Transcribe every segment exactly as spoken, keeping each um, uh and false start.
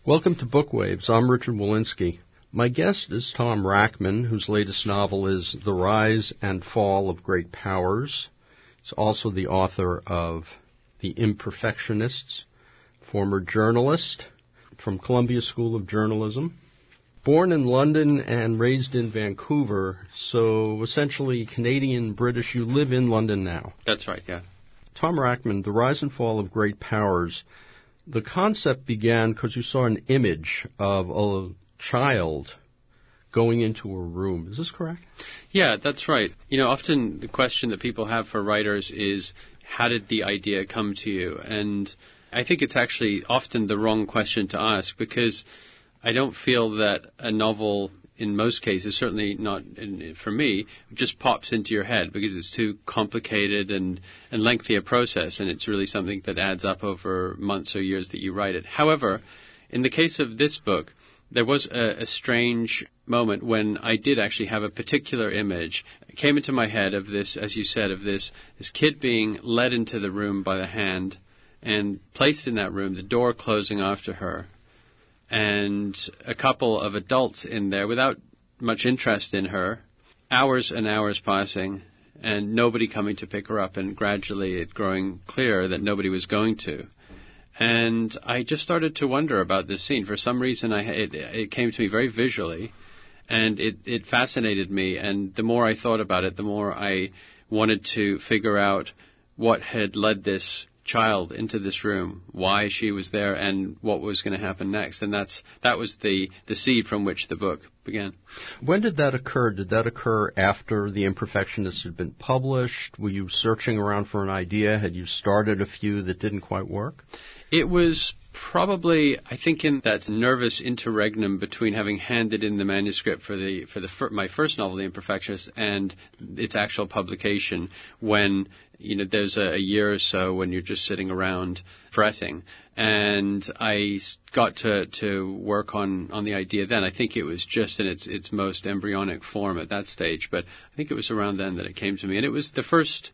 Welcome to Bookwaves. I'm Richard Walensky. My guest is Tom Rachman, whose latest novel is The Rise and Fall of Great Powers. He's also the author of The Imperfectionists, former journalist from Columbia School of Journalism. Born in London and raised in Vancouver, so essentially Canadian-British. You live in London now. That's right, yeah. Tom Rachman, The Rise and Fall of Great Powers. The concept began because you saw an image of a child going into a room. Is this correct? Yeah, that's right. You know, often the question that people have for writers is, how did the idea come to you? And I think it's actually often the wrong question to ask, because I don't feel that a novel, in most cases, certainly not in, for me, just pops into your head because it's too complicated and, and lengthy a process, and it's really something that adds up over months or years that you write it. However, in the case of this book, there was a, a strange moment when I did actually have a particular image. It came into my head of this, as you said, of this, this kid being led into the room by the hand and placed in that room, the door closing after her, and a couple of adults in there without much interest in her, hours and hours passing, and nobody coming to pick her up, and gradually it growing clear that nobody was going to. And I just started to wonder about this scene. For some reason, I, it, it came to me very visually, and it, it fascinated me. And the more I thought about it, the more I wanted to figure out what had led this child into this room, why she was there, and what was going to happen next. And that's that was the, the seed from which the book began. When did that occur? Did that occur after The Imperfectionists had been published? Were you searching around for an idea? Had you started a few that didn't quite work? It was probably, I think, in that nervous interregnum between having handed in the manuscript for the for the fir- my first novel, The Imperfectionists, and its actual publication, when you know there's a, a year or so when you're just sitting around fretting, and I got to to work on on the idea then. I think it was just in its its most embryonic form at that stage, but I think it was around then that it came to me, and it was the first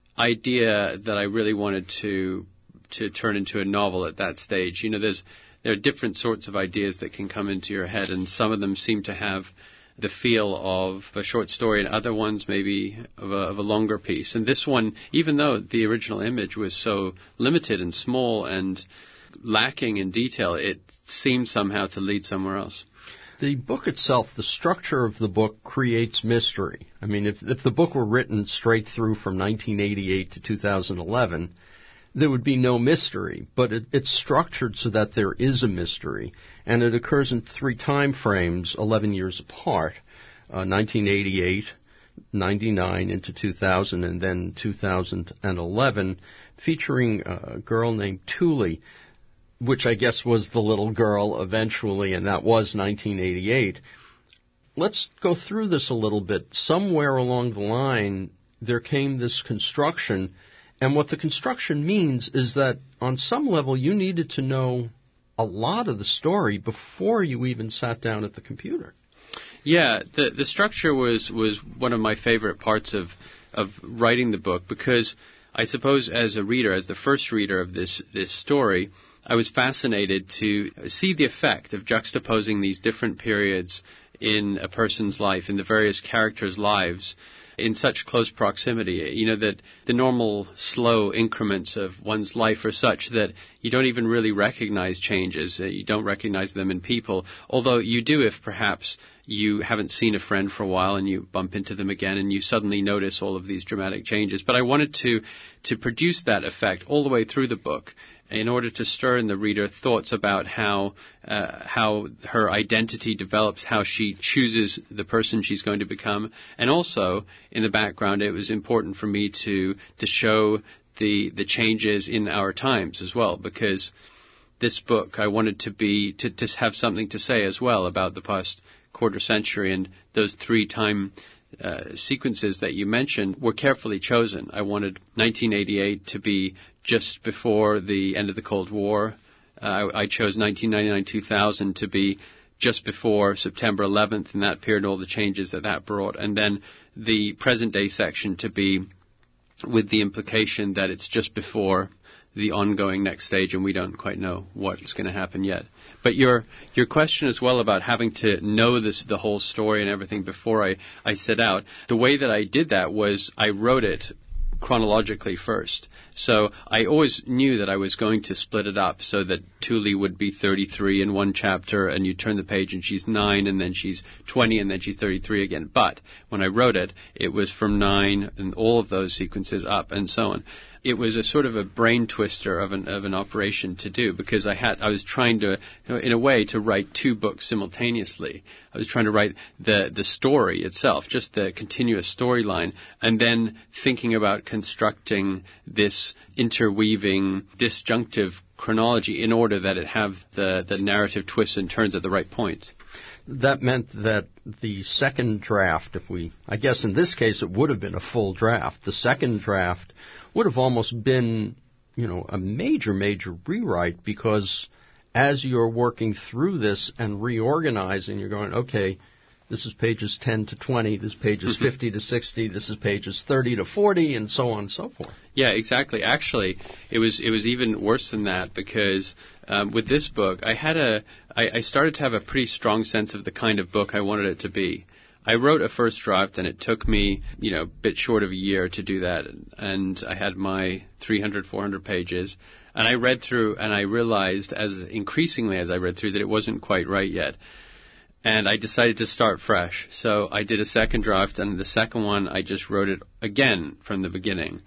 idea that I really wanted to. to turn into a novel at that stage. You know, there's there are different sorts of ideas that can come into your head, and some of them seem to have the feel of a short story, and other ones maybe of a, of a longer piece. And this one, even though the original image was so limited and small and lacking in detail, it seemed somehow to lead somewhere else. The book itself, the structure of the book creates mystery. I mean, if, if the book were written straight through from nineteen eighty-eight to two thousand eleven, there would be no mystery, but it, it's structured so that there is a mystery, and it occurs in three time frames, eleven years apart, uh, nineteen eighty-eight, ninety-nine into two thousand, and then two thousand eleven, featuring a girl named Thule, which I guess was the little girl eventually, and that was nineteen eighty-eight. Let's go through this a little bit. Somewhere along the line, there came this construction. And what the construction means is that on some level you needed to know a lot of the story before you even sat down at the computer. Yeah, the the structure was, was one of my favorite parts of, of writing the book, because I suppose as a reader, as the first reader of this, this story, I was fascinated to see the effect of juxtaposing these different periods in a person's life, in the various characters' lives, in such close proximity. You know, that the normal slow increments of one's life are such that you don't even really recognize changes. You don't recognize them in people, although you do if perhaps you haven't seen a friend for a while and you bump into them again and you suddenly notice all of these dramatic changes. But I wanted to, to produce that effect all the way through the book, in order to stir in the reader thoughts about how uh, how her identity develops, how she chooses the person she's going to become. And also, in the background, it was important for me to to show the the changes in our times as well, because this book, I wanted to be to, to have something to say as well about the past quarter century, and those three time Uh, sequences that you mentioned were carefully chosen. I wanted nineteen eighty-eight to be just before the end of the Cold War. Uh, I, I chose nineteen ninety-nine two thousand to be just before September eleventh, and that period, all the changes that that brought. And then the present-day section to be with the implication that it's just before the ongoing next stage, and we don't quite know what's going to happen yet. But your your question as well about having to know this the whole story and everything before I, I set out, the way that I did that was I wrote it chronologically first. So I always knew that I was going to split it up so that Thule would be thirty-three in one chapter, and you turn the page and she's nine, and then she's twenty, and then she's thirty-three again. But when I wrote it, it was from nine and all of those sequences up and so on. It was a sort of a brain twister of an of an operation to do, because I had I was trying to, in a way, to write two books simultaneously. I was trying to write the the story itself, just the continuous storyline, and then thinking about constructing this interweaving disjunctive chronology in order that it have the the narrative twists and turns at the right point. That meant that the second draft, if we, I guess in this case it would have been a full draft. The second draft would have almost been, you know, a major, major rewrite, because as you're working through this and reorganizing, you're going, okay, this is pages ten to twenty, this is pages fifty to sixty, this is pages thirty to forty, and so on and so forth. Yeah, exactly. Actually, it was it was even worse than that, because um, with this book, I had a I, I started to have a pretty strong sense of the kind of book I wanted it to be. I wrote a first draft, and it took me, you know, a bit short of a year to do that. And I had my three hundred, four hundred pages, and I read through, and I realized, as increasingly as I read through, that it wasn't quite right yet. And I decided to start fresh. So I did a second draft, and the second one, I just wrote it again from the beginning.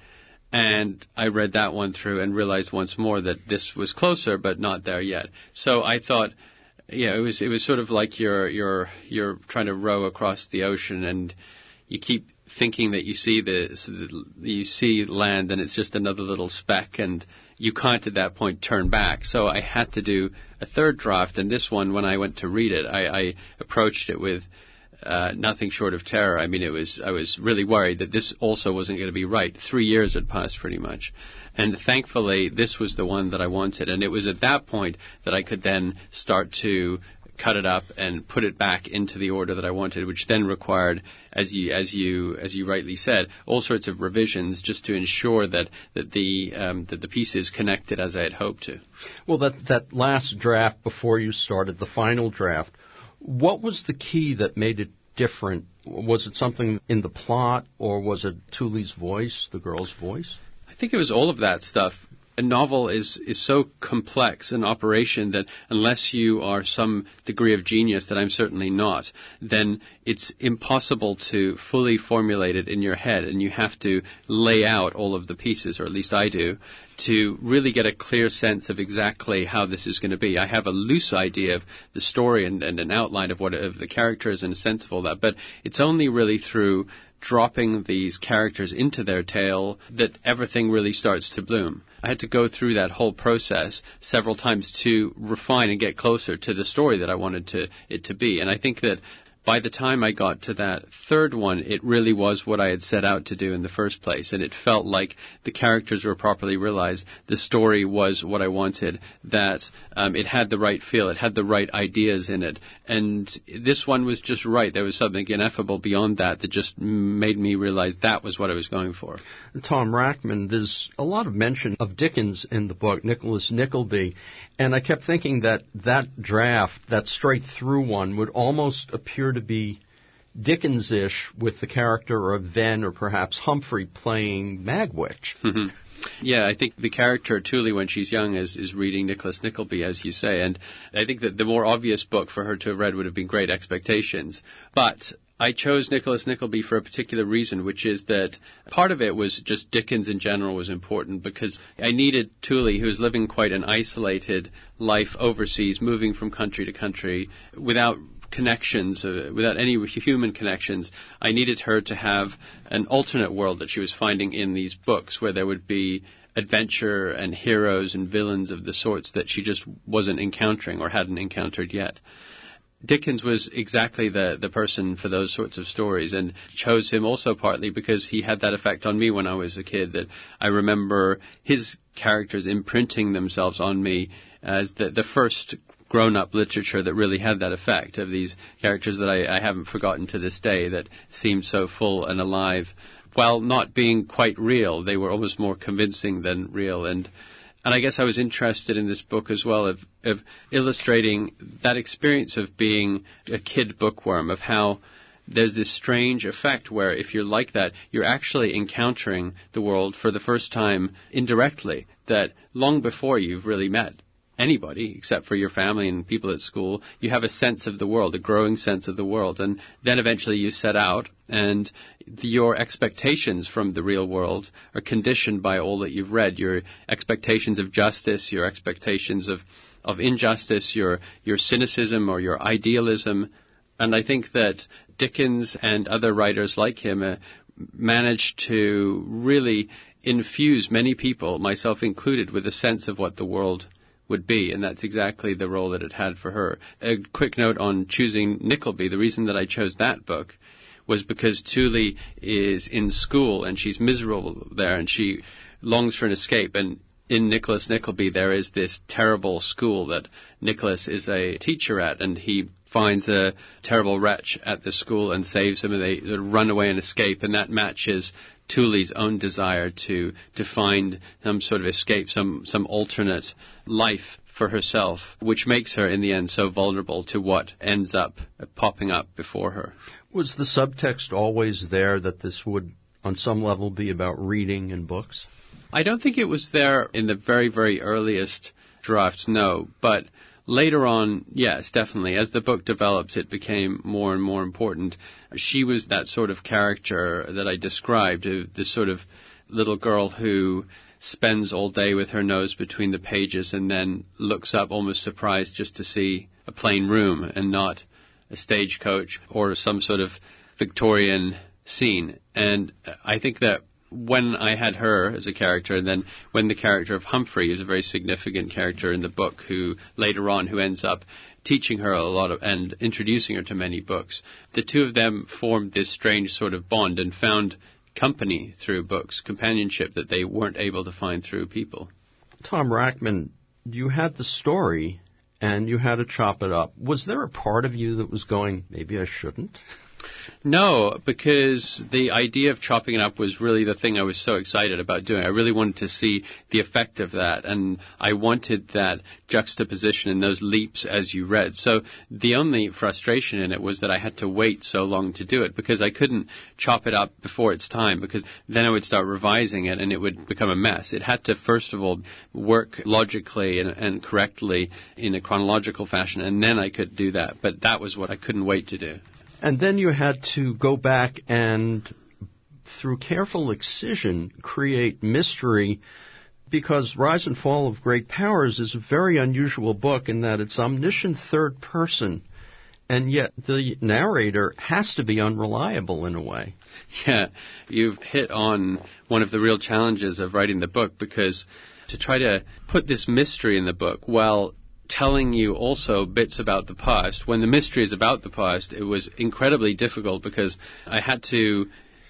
And I read that one through and realized once more that this was closer, but not there yet. So I thought, yeah, it was it was sort of like you're you're you're trying to row across the ocean, and you keep thinking that you see the you see land, and it's just another little speck, and you can't at that point turn back. So I had to do a third draft, and this one, when I went to read it, I, I approached it with uh, nothing short of terror. I mean, it was I was really worried that this also wasn't going to be right. Three years had passed pretty much. And thankfully, this was the one that I wanted. And it was at that point that I could then start to cut it up and put it back into the order that I wanted, which then required, as you as you as you rightly said, all sorts of revisions just to ensure that that the um, that the pieces connected as I had hoped to. Well, that that last draft before you started the final draft, what was the key that made it different? Was it something in the plot, or was it Thule's voice, the girl's voice? I think it was all of that stuff. A novel is, is so complex an operation that unless you are some degree of genius, that I'm certainly not, then it's impossible to fully formulate it in your head, and you have to lay out all of the pieces, or at least I do, to really get a clear sense of exactly how this is going to be. I have a loose idea of the story and, and an outline of what of the characters and a sense of all that, but it's only really through dropping these characters into their tale that everything really starts to bloom. I had to go through that whole process several times to refine and get closer to the story that I wanted to, it to be. And I think that by the time I got to that third one, it really was what I had set out to do in the first place. And it felt like the characters were properly realized. The story was what I wanted, that um, it had the right feel. It had the right ideas in it. And this one was just right. There was something ineffable beyond that that just made me realize that was what I was going for. Tom Rackman, there's a lot of mention of Dickens in the book, Nicholas Nickleby. And I kept thinking that that draft, that straight-through one, would almost appear to be Dickens-ish, with the character of Venn or perhaps Humphrey playing Magwitch. Mm-hmm. Yeah, I think the character Thule, when she's young, is, is reading Nicholas Nickleby, as you say. And I think that the more obvious book for her to have read would have been Great Expectations. But I chose Nicholas Nickleby for a particular reason, which is that part of it was just Dickens in general was important, because I needed Thule, who was living quite an isolated life overseas, moving from country to country, without connections, uh, without any human connections. I needed her to have an alternate world that she was finding in these books, where there would be adventure and heroes and villains of the sorts that she just wasn't encountering or hadn't encountered yet. Dickens was exactly the, the person for those sorts of stories, and chose him also partly because he had that effect on me when I was a kid, that I remember his characters imprinting themselves on me as the, the first grown-up literature that really had that effect, of these characters that I, I haven't forgotten to this day, that seemed so full and alive. While not being quite real, they were almost more convincing than real. And And I guess I was interested in this book as well of, of illustrating that experience of being a kid bookworm, of how there's this strange effect where if you're like that, you're actually encountering the world for the first time indirectly, that long before you've really met anybody except for your family and people at school, you have a sense of the world, a growing sense of the world. And then eventually you set out, and the, your expectations from the real world are conditioned by all that you've read, your expectations of justice, your expectations of, of injustice, your, your cynicism or your idealism. And I think that Dickens and other writers like him uh, managed to really infuse many people, myself included, with a sense of what the world would be, and that's exactly the role that it had for her. A quick note on choosing Nickleby. The reason that I chose that book was because Tuli is in school, and she's miserable there, and she longs for an escape, and in Nicholas Nickleby there is this terrible school that Nicholas is a teacher at, and he finds a terrible wretch at the school and saves him, and they, they run away and escape, and that matches Tuli's own desire to to find some sort of escape, some some alternate life for herself, which makes her in the end so vulnerable to what ends up popping up before her. Was the subtext always there that this would, on some level, be about reading and books? I don't think it was there in the very, very earliest drafts, no, but later on, yes, definitely. As the book developed, it became more and more important. She was that sort of character that I described, this sort of little girl who spends all day with her nose between the pages and then looks up almost surprised just to see a plain room and not a stagecoach or some sort of Victorian scene. And I think that when I had her as a character, and then when the character of Humphrey is a very significant character in the book, who later on, who ends up teaching her a lot of, and introducing her to many books, the two of them formed this strange sort of bond and found company through books, companionship that they weren't able to find through people. Tom Rachman, you had the story and you had to chop it up. Was there a part of you that was going, maybe I shouldn't? No, because the idea of chopping it up was really the thing I was so excited about doing. I really wanted to see the effect of that, and I wanted that juxtaposition and those leaps as you read. So the only frustration in it was that I had to wait so long to do it, because I couldn't chop it up before its time, because then I would start revising it and it would become a mess. It had to, first of all, work logically and, and correctly in a chronological fashion, and then I could do that. But that was what I couldn't wait to do. And then you had to go back and, through careful excision, create mystery, because Rise and Fall of Great Powers is a very unusual book in that it's omniscient third person, and yet the narrator has to be unreliable in a way. Yeah, you've hit on one of the real challenges of writing the book, because to try to put this mystery in the book while telling you also bits about the past, when the mystery is about the past, it was incredibly difficult, because I had to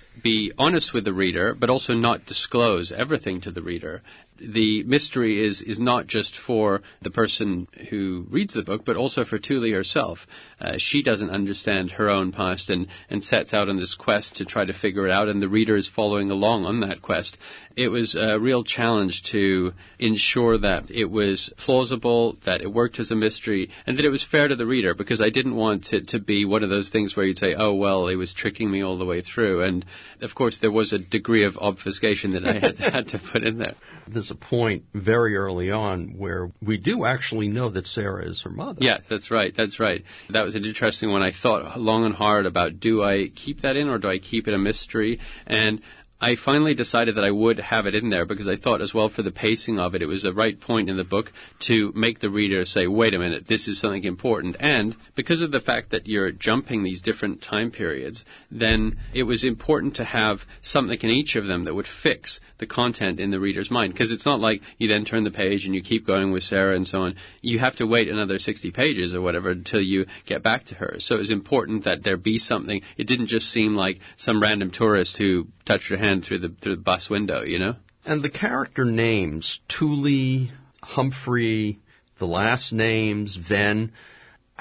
be honest with the reader, but also not disclose everything to the reader. The mystery is, is not just for the person who reads the book, but also for Tuli herself. Uh, she doesn't understand her own past and, and sets out on this quest to try to figure it out, and the reader is following along on that quest. It was a real challenge to ensure that it was plausible, that it worked as a mystery, and that it was fair to the reader, because I didn't want it to be one of those things where you'd say, oh, well, it was tricking me all the way through. And, of course, there was a degree of obfuscation that I had, had to put in there. There's a point very early on where we do actually know that Sarah is her mother. Yes, that's right, that's right. That was an interesting one. I thought long and hard about, do I keep that in or do I keep it a mystery? And I finally decided that I would have it in there, because I thought as well, for the pacing of it, it was the right point in the book to make the reader say, wait a minute, this is something important. And because of the fact that you're jumping these different time periods, then it was important to have something in each of them that would fix the content in the reader's mind. Because it's not like you then turn the page and you keep going with Sarah and so on. You have to wait another sixty pages or whatever until you get back to her. So it was important that there be something. It didn't just seem like some random tourist who touched her hand through the through the bus window, you know? And the character names, Tuli, Humphrey, the last names, Ven,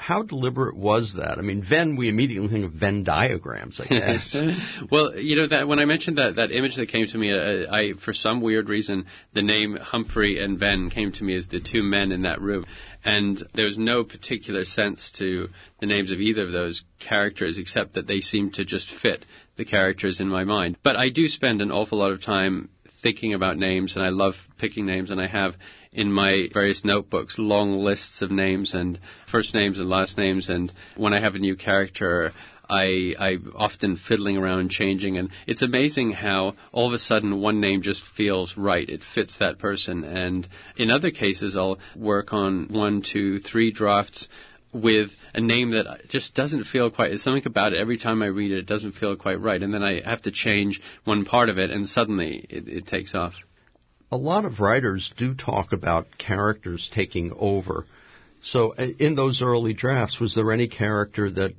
How deliberate was that? I mean, Venn, we immediately think of Venn diagrams, I guess. Well, you know, that when I mentioned that, that image that came to me, uh, I, for some weird reason, the name Humphrey and Venn came to me as the two men in that room. And there was no particular sense to the names of either of those characters, except that they seemed to just fit the characters in my mind. But I do spend an awful lot of time thinking about names, and I love picking names, and I have in my various notebooks long lists of names and first names and last names, and when I have a new character, I, I'm often fiddling around changing, and it's amazing how all of a sudden one name just feels right. It fits that person, and in other cases I'll work on one, two, three drafts with a name that just doesn't feel quite, there's something about it, every time I read it, it doesn't feel quite right, and then I have to change one part of it, and suddenly it, it takes off. A lot of writers do talk about characters taking over. So in those early drafts, was there any character that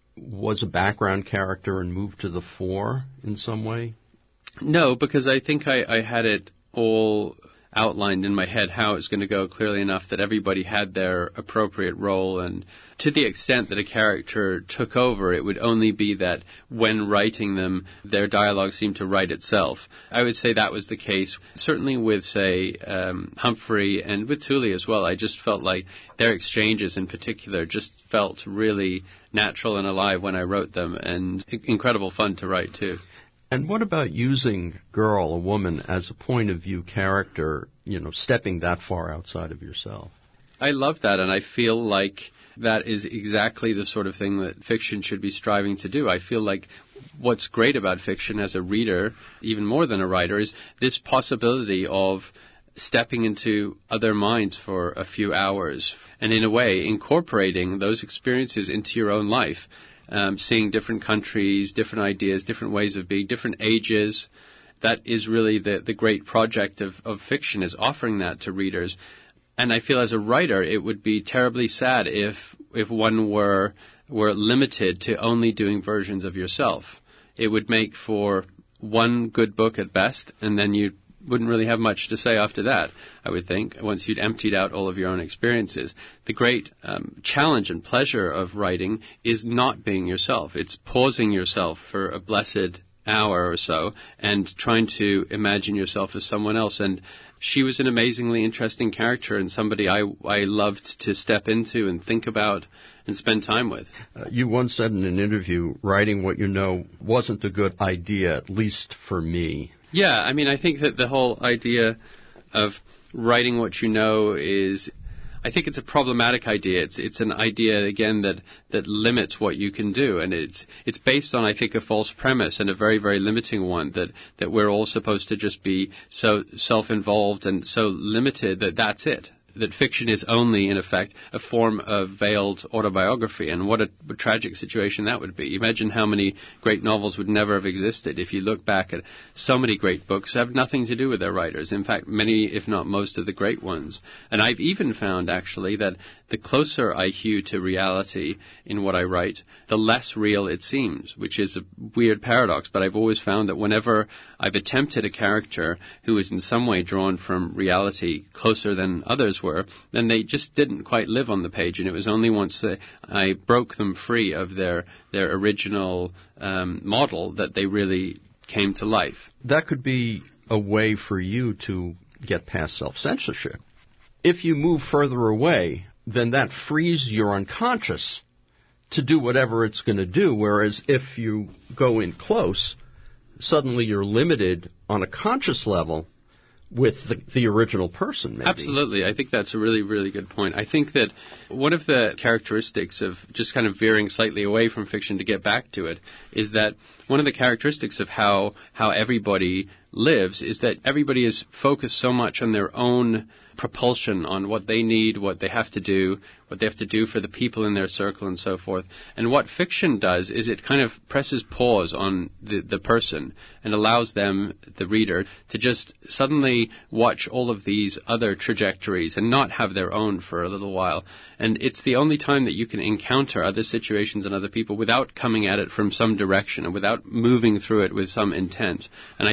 was a background character and moved to the fore in some way? No, because I think I, I had it all outlined in my head how it's going to go clearly enough that everybody had their appropriate role, and to the extent that a character took over, it would only be that when writing them, their dialogue seemed to write itself. I would say that was the case, certainly with, say, um, Humphrey and with Tully as well. I just felt like their exchanges in particular just felt really natural and alive when I wrote them, and incredible fun to write too. And what about using girl, a woman, as a point of view character, you know, stepping that far outside of yourself? I love that, and I feel like that is exactly the sort of thing that fiction should be striving to do. I feel like what's great about fiction as a reader, even more than a writer, is this possibility of stepping into other minds for a few hours, and in a way incorporating those experiences into your own life. Um, seeing different countries, different ideas, different ways of being, different ages. That is really the, the great project of, of fiction, is offering that to readers. And I feel as a writer, it would be terribly sad if if one were were limited to only doing versions of yourself. It would make for one good book at best, and then you wouldn't really have much to say after that, I would think, once you'd emptied out all of your own experiences. The great um, challenge and pleasure of writing is not being yourself. It's pausing yourself for a blessed hour or so and trying to imagine yourself as someone else. And she was an amazingly interesting character and somebody I, I loved to step into and think about and spend time with. Uh, you once said in an interview, writing what you know wasn't a good idea, at least for me. Yeah, I mean, I think that the whole idea of writing what you know is, I think it's a problematic idea. It's it's an idea, again, that, that limits what you can do. And it's it's based on, I think, a false premise and a very, very limiting one, that, that we're all supposed to just be so self-involved and so limited that that's it. That fiction is only, in effect, a form of veiled autobiography, and what a, a tragic situation that would be. Imagine how many great novels would never have existed if you look back at so many great books have nothing to do with their writers. In fact, many, if not most, of the great ones. And I've even found, actually, that the closer I hew to reality in what I write, the less real it seems, which is a weird paradox, but I've always found that whenever I've attempted a character who is in some way drawn from reality closer than others were, then they just didn't quite live on the page, and it was only once uh, I broke them free of their, their original um, model that they really came to life. That could be a way for you to get past self-censorship. If you move further away, then that frees your unconscious to do whatever it's going to do, whereas if you go in close, suddenly you're limited on a conscious level with the, the original person, maybe. Absolutely. I think that's a really, really good point. I think that one of the characteristics of just kind of veering slightly away from fiction to get back to it is that one of the characteristics of how, how everybody lives is that everybody is focused so much on their own propulsion, on what they need, what they have to do, what they have to do for the people in their circle and so forth. And what fiction does is it kind of presses pause on the, the person and allows them, the reader, to just suddenly watch all of these other trajectories and not have their own for a little while. And it's the only time that you can encounter other situations and other people without coming at it from some direction and without moving through it with some intent. And I think that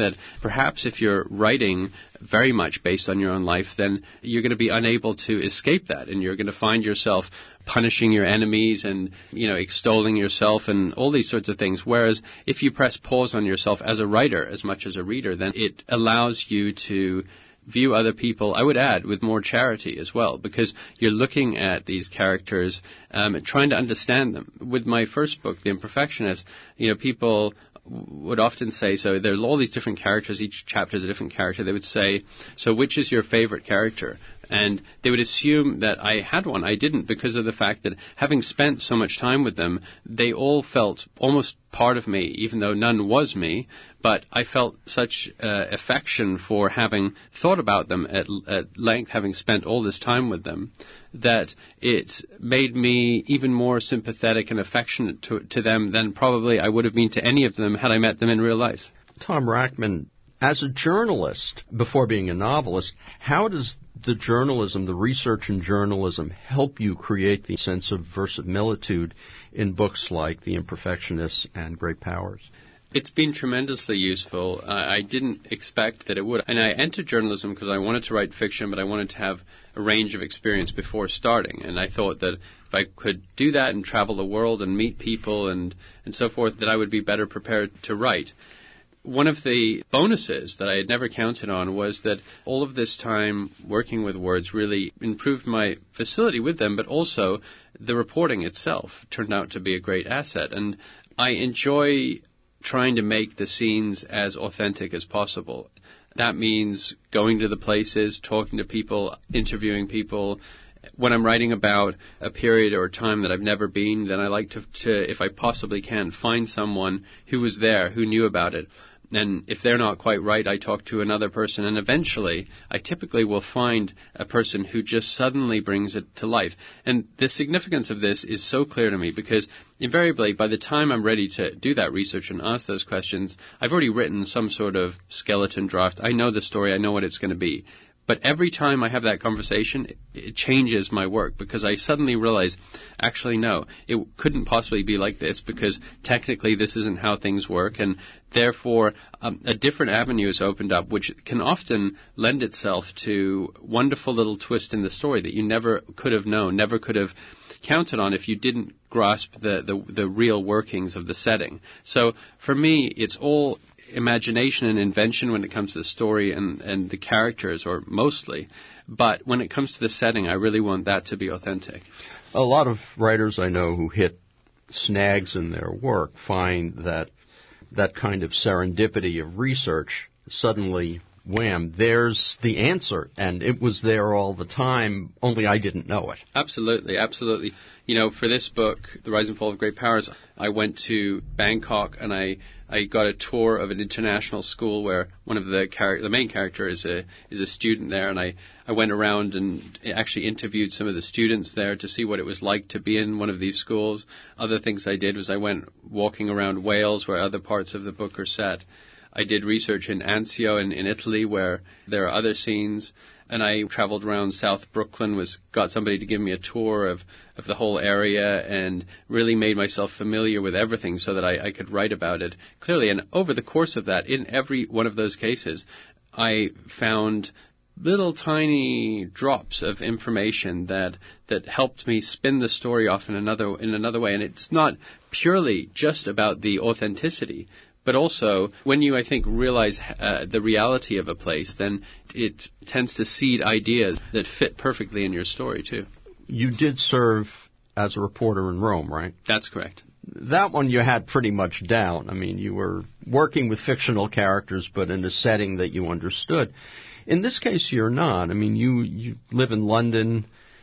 that perhaps if you're writing very much based on your own life, then you're going to be unable to escape that, and you're going to find yourself punishing your enemies and, you know, extolling yourself and all these sorts of things. Whereas if you press pause on yourself as a writer as much as a reader, then it allows you to view other people, I would add, with more charity as well, because you're looking at these characters um, and trying to understand them. With my first book, The Imperfectionist, you know, people would often say, so there's all these different characters, each chapter is a different character. They would say, so which is your favorite character? And they would assume that I had one. I didn't, because of the fact that having spent so much time with them, they all felt almost part of me, even though none was me. But I felt such uh, affection for having thought about them at, at length, having spent all this time with them, that it made me even more sympathetic and affectionate to, to them than probably I would have been to any of them had I met them in real life. Tom Rachman, as a journalist, before being a novelist, how does the journalism, the research in journalism, help you create the sense of verisimilitude in books like The Imperfectionist and Great Powers? It's been tremendously useful. Uh, I didn't expect that it would. And I entered journalism because I wanted to write fiction, but I wanted to have a range of experience before starting. And I thought that if I could do that and travel the world and meet people and, and so forth, that I would be better prepared to write. One of the bonuses that I had never counted on was that all of this time working with words really improved my facility with them, but also the reporting itself turned out to be a great asset. And I enjoy trying to make the scenes as authentic as possible. That means going to the places, talking to people, interviewing people. When I'm writing about a period or a time that I've never been, then I like to, to, if I possibly can, find someone who was there, who knew about it. And if they're not quite right, I talk to another person, and eventually I typically will find a person who just suddenly brings it to life. And the significance of this is so clear to me, because invariably by the time I'm ready to do that research and ask those questions, I've already written some sort of skeleton draft. I know the story. I know what it's going to be. But every time I have that conversation, it, it changes my work, because I suddenly realize, actually, no, it couldn't possibly be like this, because technically this isn't how things work, and therefore um, a different avenue is opened up, which can often lend itself to wonderful little twist in the story that you never could have known, never could have counted on if you didn't grasp the, the, the real workings of the setting. So for me, it's all imagination and invention when it comes to the story and, and the characters, or mostly. But when it comes to the setting, I really want that to be authentic. A lot of writers I know who hit snags in their work find that that kind of serendipity of research, suddenly, wham, there's the answer. And it was there all the time, only I didn't know it. Absolutely, absolutely. You know, for this book, The Rise and Fall of Great Powers, I went to Bangkok and I, I got a tour of an international school where one of the char- the main character is a is a student there, and I, I went around and actually interviewed some of the students there to see what it was like to be in one of these schools. Other things I did was I went walking around Wales, where other parts of the book are set. I did research in Anzio in, in Italy, where there are other scenes. And I traveled around South Brooklyn, was got somebody to give me a tour of, of the whole area, and really made myself familiar with everything so that I, I could write about it clearly. And over the course of that, in every one of those cases, I found little tiny drops of information that that helped me spin the story off in another in another way. And it's not purely just about the authenticity, but also, when you, I think, realize uh, the reality of a place, then it tends to seed ideas that fit perfectly in your story, too. You did serve as a reporter in Rome, right? That's correct. That one you had pretty much down. I mean, you were working with fictional characters, but in a setting that you understood. In this case, you're not. I mean, you, you live in London,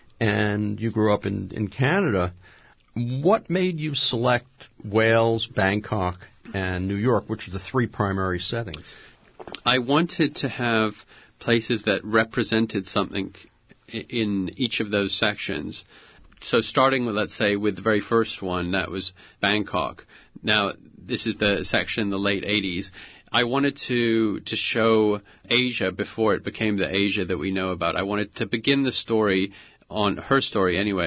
and you grew up in, in Canada. What made you select Wales, Bangkok, and New York, which are the three primary settings? I wanted to have places that represented something in each of those sections. So starting with, let's say, with the very first one, that was Bangkok. Now, this is the section in the late eighties. I wanted to to show Asia before it became the Asia that we know about. I wanted to begin the story, on her story anyway,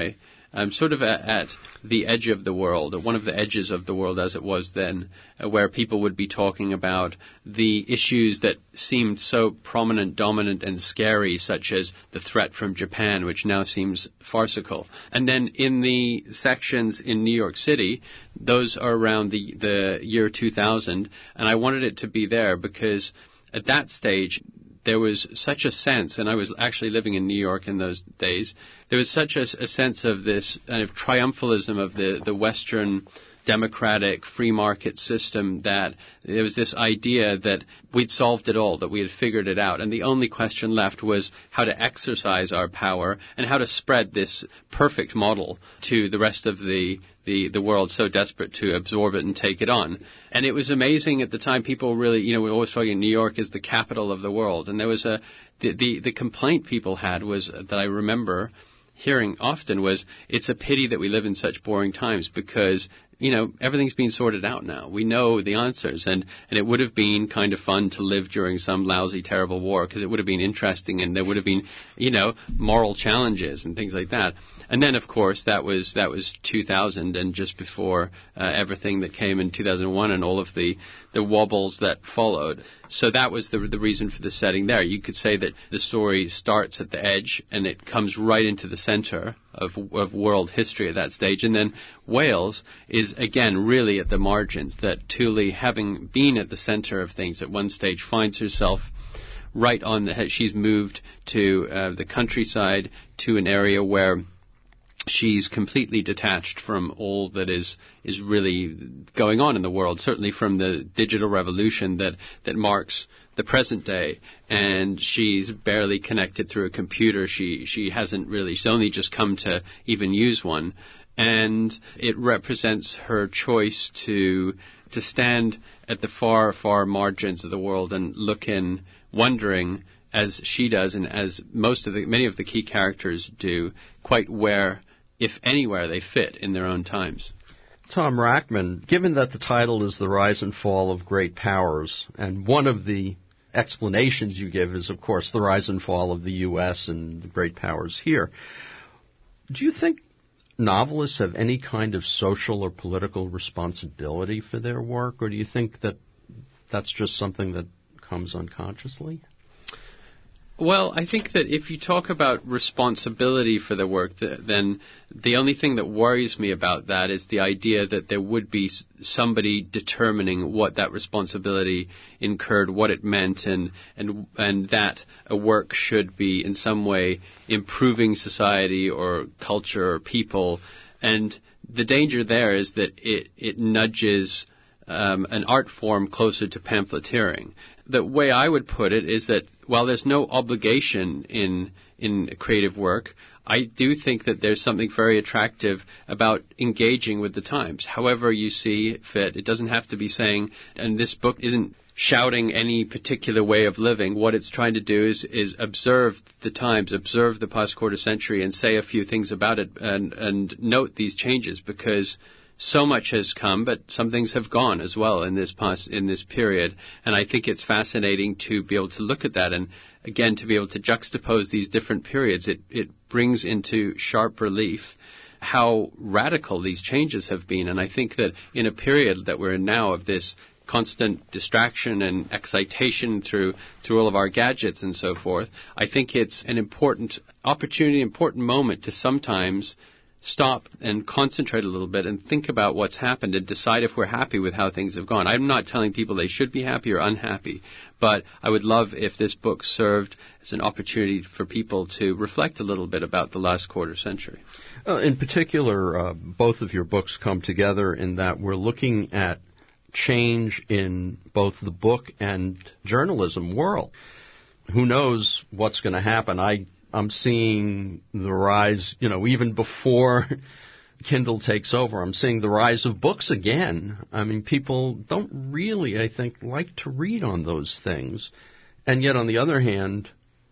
um, sort of at, at the edge of the world, or one of the edges of the world as it was then, uh, where people would be talking about the issues that seemed so prominent, dominant, and scary, such as the threat from Japan, which now seems farcical. And then in the sections in New York City, those are around the, the year two thousand, and I wanted it to be there because at that stage, there was such a sense, and I was actually living in New York in those days, there was such a, a sense of this kind of triumphalism of the, the Western democratic free market system, that there was this idea that we'd solved it all, that we had figured it out, and the only question left was how to exercise our power and how to spread this perfect model to the rest of the the, the world so desperate to absorb it and take it on. And it was amazing at the time. People really, you know, we were always talking New York is the capital of the world, and there was a the the, the complaint people had was that I remember hearing often was, it's a pity that we live in such boring times because, you know, everything's being sorted out now. We know the answers, and, and it would have been kind of fun to live during some lousy, terrible war because it would have been interesting and there would have been, you know, moral challenges and things like that. And then, of course, that was that was two thousand, and just before uh, everything that came in two thousand one and all of the, the wobbles that followed. So that was the the reason for the setting there. You could say that the story starts at the edge and it comes right into the center of, of world history at that stage. And then Wales is, again, really at the margins, that Thule, having been at the center of things at one stage, finds herself right on the head. She's moved to uh, the countryside, to an area where she's completely detached from all that is is really going on in the world, certainly from the digital revolution that, that marks the present day. And she's barely connected through a computer. She she hasn't really, she's only just come to even use one. And it represents her choice to to stand at the far, far margins of the world and look in, wondering, as she does and as most of the many of the key characters do, quite where, if anywhere, they fit in their own times. Tom Rachman, given that the title is The Rise and Fall of Great Powers, and one of the explanations you give is, of course, the rise and fall of the U S and the great powers here, do you think novelists have any kind of social or political responsibility for their work, or do you think that that's just something that comes unconsciously? Well, I think that if you talk about responsibility for the work, th- then the only thing that worries me about that is the idea that there would be s- somebody determining what that responsibility incurred, what it meant, and, and, and that a work should be in some way improving society or culture or people. And the danger there is that it, it nudges um, an art form closer to pamphleteering. The way I would put it is that while there's no obligation in in creative work, I do think that there's something very attractive about engaging with the times. However you see fit, it doesn't have to be saying, and this book isn't shouting any particular way of living. What it's trying to do is, is observe the times, observe the past quarter century, and say a few things about it, and, and note these changes, because so much has come, but some things have gone as well in this past, in this period. And I think it's fascinating to be able to look at that, and again, to be able to juxtapose these different periods. It, it brings into sharp relief how radical these changes have been. And I think that in a period that we're in now of this constant distraction and excitation through through all of our gadgets and so forth, I think it's an important opportunity, important moment to sometimes stop and concentrate a little bit and think about what's happened and decide if we're happy with how things have gone. I'm not telling people they should be happy or unhappy, but I would love if this book served as an opportunity for people to reflect a little bit about the last quarter century. Uh, in particular, uh, both of your books come together in that we're looking at change in both the book and journalism world. Who knows what's going to happen? I I'm seeing the rise, you know, even before Kindle takes over, I'm seeing the rise of books again. I mean, people don't really, I think, like to read on those things. And yet, on the other hand,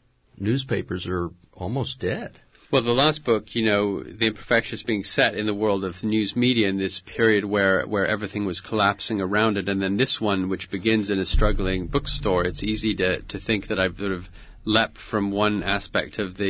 newspapers are almost dead. Well, the last book, you know, The Imperfections, being set in the world of news media in this period where, where everything was collapsing around it. And then this one, which begins in a struggling bookstore, it's easy to, to think that I've sort of leapt from one aspect of the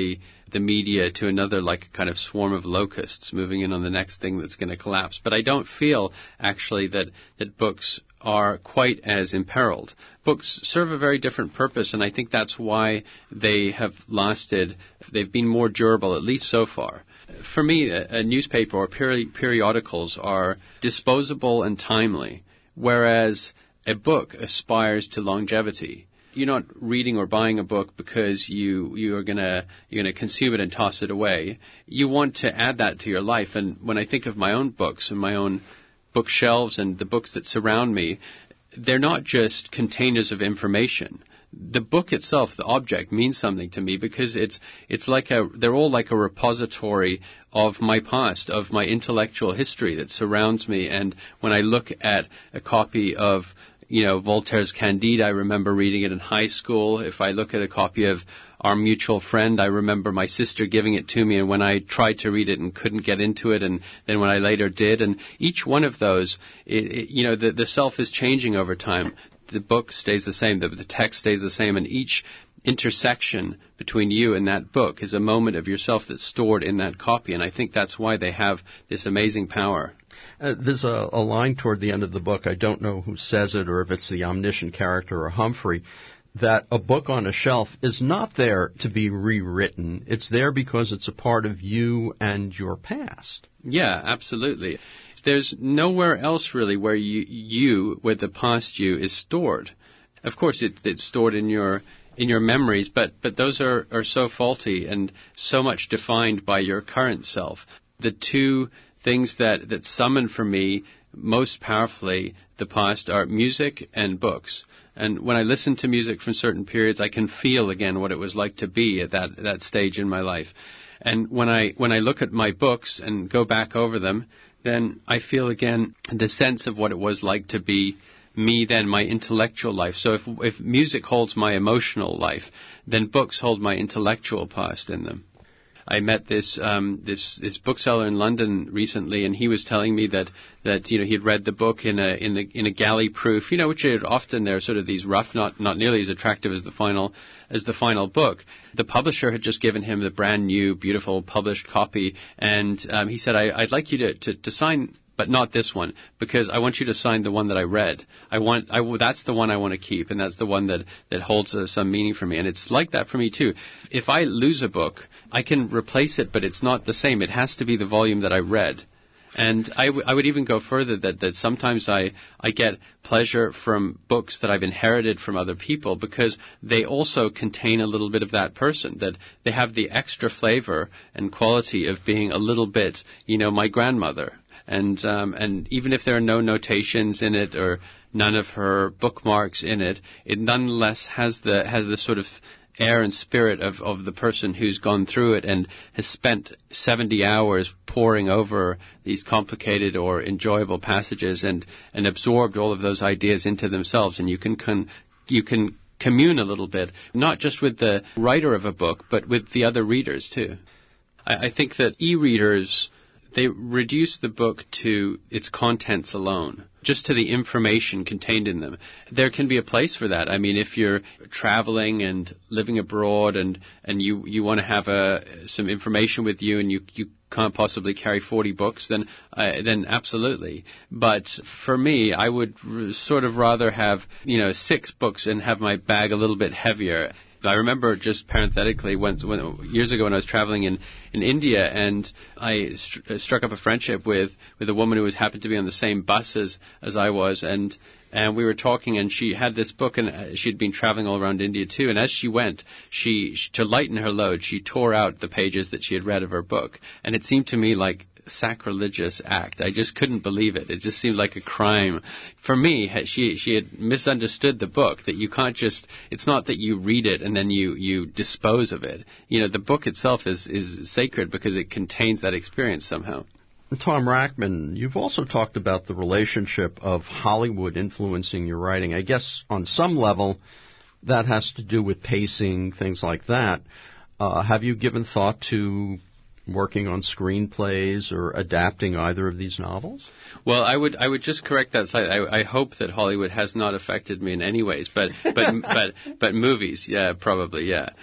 the media to another, like a kind of swarm of locusts moving in on the next thing that's going to collapse. But I don't feel, actually, that, that books are quite as imperiled. Books serve a very different purpose, and I think that's why they have lasted. They've been more durable, at least so far. For me, a, a newspaper or peri- periodicals are disposable and timely, whereas a book aspires to longevity. You're not reading or buying a book because you you are gonna you're gonna consume it and toss it away. You want to add that to your life. And when I think of my own books and my own bookshelves and the books that surround me, they're not just containers of information. The book itself, the object, means something to me because it's it's like a they're all like a repository of my past, of my intellectual history that surrounds me. And when I look at a copy of, you know, Voltaire's Candide, I remember reading it in high school. If I look at a copy of Our Mutual Friend, I remember my sister giving it to me, and when I tried to read it and couldn't get into it, and then when I later did. And each one of those, it, it, you know, the, the self is changing over time. The book stays the same, the, the text stays the same, and each intersection between you and that book is a moment of yourself that's stored in that copy. And I think that's why they have this amazing power. Uh, there's a, a line toward the end of the book, I don't know who says it or if it's the omniscient character or Humphrey, that a book on a shelf is not there to be rewritten. It's there because it's a part of you and your past. Yeah, absolutely. There's nowhere else really where you, you where the past you is stored. Of course, it, it's stored in your in your memories, but, but those are, are so faulty and so much defined by your current self. The two things that, that summon for me most powerfully the past are music and books. And when I listen to music from certain periods, I can feel again what it was like to be at that, that stage in my life. And when I when I look at my books and go back over them, then I feel again the sense of what it was like to be me then, my intellectual life. So if if music holds my emotional life, then books hold my intellectual past in them. I met this um, this this bookseller in London recently, and he was telling me that, that you know he had read the book in a in a in a galley proof, you know, which are often they're sort of these rough, not not nearly as attractive as the final as the final book. The publisher had just given him the brand new, beautiful published copy, and um, he said, I, "I'd like you to, to to sign." But not this one, because I want you to sign the one that I read. I want, I, that's the one I want to keep, and that's the one that, that holds uh, some meaning for me. And it's like that for me, too. If I lose a book, I can replace it, but it's not the same. It has to be the volume that I read. And I, w- I would even go further that, that sometimes I, I get pleasure from books that I've inherited from other people because they also contain a little bit of that person, that they have the extra flavor and quality of being a little bit, you know, my grandmother. And um, and even if there are no notations in it or none of her bookmarks in it, it nonetheless has the has the sort of air and spirit of, of the person who's gone through it and has spent seventy hours poring over these complicated or enjoyable passages and, and absorbed all of those ideas into themselves. And you can con, you can commune a little bit, not just with the writer of a book, but with the other readers too. I, I think that e-readers, they reduce the book to its contents alone, just to the information contained in them. There can be a place for that. I mean, if you're traveling and living abroad and, and you, you want to have a, some information with you and you, you can't possibly carry forty books, then uh, then absolutely. But for me, I would r- sort of rather have, you know, six books and have my bag a little bit heavier. I remember, just parenthetically, when, when, years ago when I was traveling in, in India, and I st- struck up a friendship with, with a woman who was happened to be on the same bus as, as I was, and and we were talking, and she had this book, and she'd been traveling all around India too, and as she went, she, she to lighten her load, she tore out the pages that she had read of her book, and it seemed to me like sacrilegious act. I just couldn't believe it. It just seemed like a crime. For me, she she had misunderstood the book, that you can't just, it's not that you read it and then you, you dispose of it. You know, the book itself is, is sacred because it contains that experience somehow. Tom Rachman, you've also talked about the relationship of Hollywood influencing your writing. I guess on some level that has to do with pacing, things like that. Uh, have you given thought to working on screenplays or adapting either of these novels? Well, I would I would just correct that slightly. I, I hope that Hollywood has not affected me in any ways, but but but but movies, yeah, probably, yeah.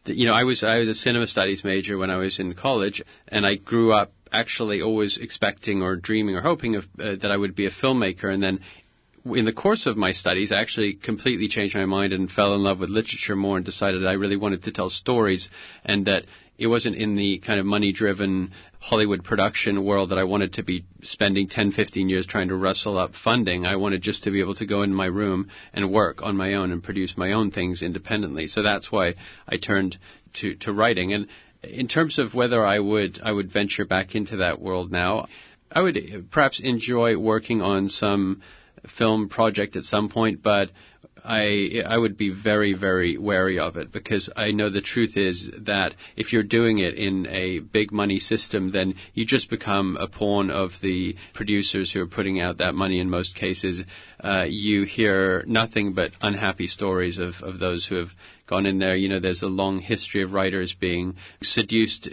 you know, I was I was a cinema studies major when I was in college, and I grew up actually always expecting or dreaming or hoping of, uh, that I would be a filmmaker. And then in the course of my studies, I actually completely changed my mind and fell in love with literature more and decided I really wanted to tell stories, and that it wasn't in the kind of money-driven Hollywood production world that I wanted to be spending ten, fifteen years trying to rustle up funding. I wanted just to be able to go in my room and work on my own and produce my own things independently. So that's why I turned to, to writing. And in terms of whether I would I would venture back into that world now, I would perhaps enjoy working on some film project at some point, but I I would be very, very wary of it, because I know the truth is that if you're doing it in a big money system, then you just become a pawn of the producers who are putting out that money in most cases. Uh, you hear nothing but unhappy stories of, of those who have gone in there. You know, there's a long history of writers being seduced uh,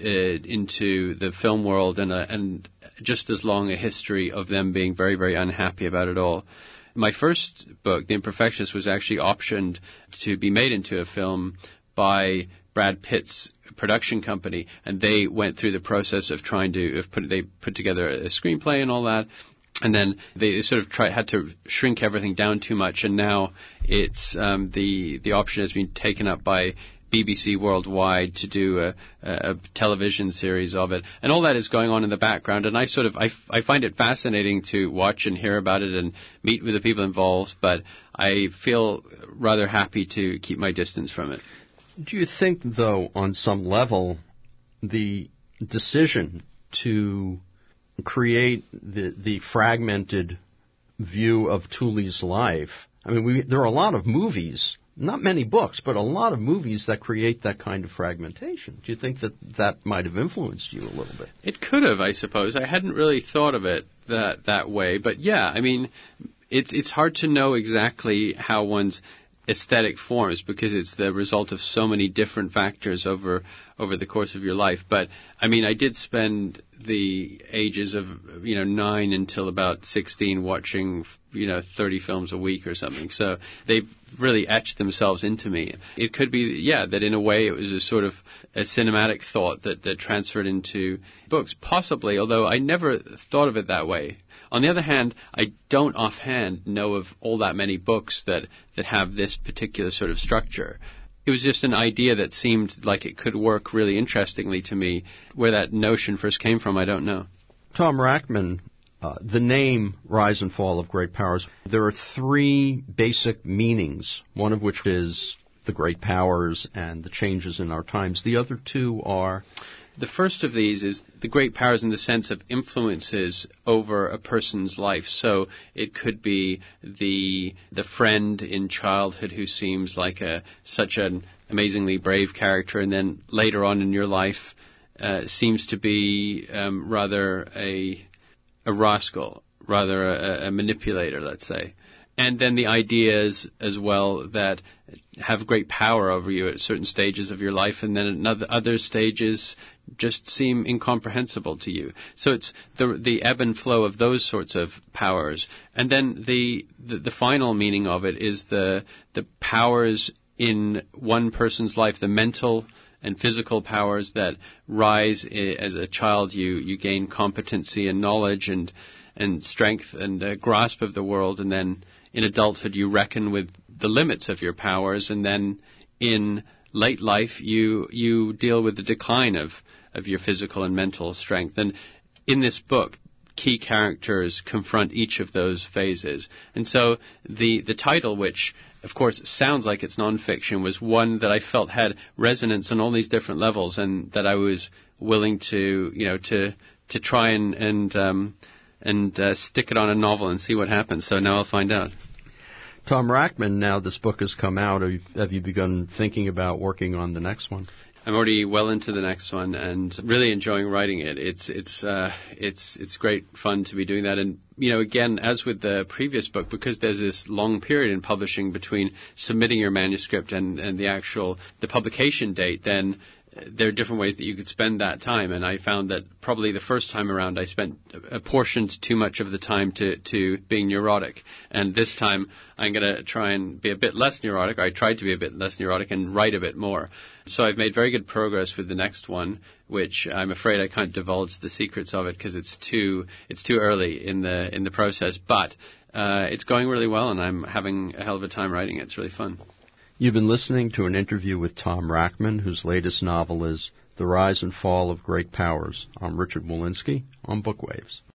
into the film world, and, a, and just as long a history of them being very, very unhappy about it all. My first book, The Imperfectionist, was actually optioned to be made into a film by Brad Pitt's production company, and they went through the process of trying to of put they put together a screenplay and all that, and then they sort of try, had to shrink everything down too much, and now it's um, the the option has been taken up by B B C Worldwide to do a, a television series of it, and all that is going on in the background. And I sort of I, I find it fascinating to watch and hear about it and meet with the people involved, but I feel rather happy to keep my distance from it. Do you think, though, on some level, the decision to create the the fragmented view of Tooley's life? I mean, we, there are a lot of movies. Not many books, but a lot of movies that create that kind of fragmentation. Do you think that that might have influenced you a little bit? It could have, I suppose. I hadn't really thought of it that that way. But yeah, I mean, it's it's hard to know exactly how one's aesthetic forms, because it's the result of so many different factors over over the course of your life. But I mean, I did spend the ages of, you know, nine until about sixteen watching, you know, thirty films a week or something. So they've really etched themselves into me. It could be, yeah, that in a way it was a sort of a cinematic thought that, that transferred into books, possibly, although I never thought of it that way. On the other hand, I don't offhand know of all that many books that, that have this particular sort of structure. It was just an idea that seemed like it could work really interestingly to me. Where that notion first came from, I don't know. Tom Rachman, uh, the name Rise and Fall of Great Powers, there are three basic meanings, one of which is the great powers and the changes in our times. The other two are... The first of these is the great powers in the sense of influences over a person's life. So it could be the the friend in childhood who seems like a such an amazingly brave character, and then later on in your life uh, seems to be um, rather a a rascal, rather a, a manipulator, let's say. And then the ideas as well that have great power over you at certain stages of your life, and then at other stages just seem incomprehensible to you. So it's the the ebb and flow of those sorts of powers. And then the the, the final meaning of it is the the powers in one person's life, the mental and physical powers that rise as a child. You you gain competency and knowledge and and strength and a grasp of the world, and then in adulthood, you reckon with the limits of your powers, and then in late life, you you deal with the decline of, of your physical and mental strength. And in this book, key characters confront each of those phases. And so the, the title, which, of course, sounds like it's nonfiction, was one that I felt had resonance on all these different levels, and that I was willing to, you know, to to try and... and um, and uh, stick it on a novel and see what happens. So now I'll find out. Tom Rachman, now this book has come out, have you, have you begun thinking about working on the next one? I'm already well into the next one and really enjoying writing it. It's it's uh, it's it's great fun to be doing that. And, you know, again, as with the previous book, because there's this long period in publishing between submitting your manuscript and, and the actual the publication date, then there are different ways that you could spend that time. And I found that probably the first time around I spent apportioned too much of the time to, to being neurotic. And this time I'm going to try and be a bit less neurotic. Or I tried to be a bit less neurotic and write a bit more. So I've made very good progress with the next one, which I'm afraid I can't divulge the secrets of it because it's too it's too early in the in the process. But uh, it's going really well, and I'm having a hell of a time writing it. It's really fun. You've been listening to an interview with Tom Rachman, whose latest novel is The Rise and Fall of Great Powers. I'm Richard Wolinsky on Bookwaves.